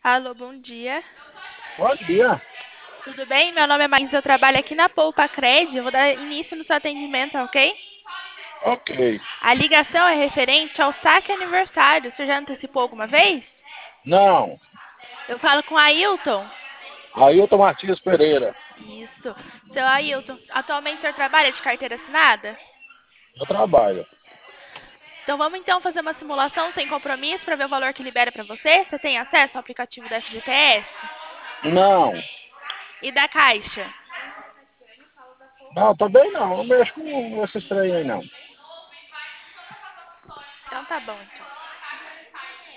Alô, bom dia. Bom dia. Tudo bem? Meu nome é Maísa, eu trabalho aqui na Poupa Cred. Eu vou dar início no seu atendimento, ok? Ok. A ligação é referente ao saque aniversário. Você já antecipou alguma vez? Não. Eu falo com Ailton. Ailton Martins Pereira. Isso. Seu Ailton, atualmente o senhor trabalha de carteira assinada? Eu trabalho. Então vamos então fazer uma simulação sem compromisso para ver o valor que libera para você. Você tem acesso ao aplicativo da FGTS Não. e da Caixa? Não, também não. Não mexo com esses trem aí, não. Então tá bom, então.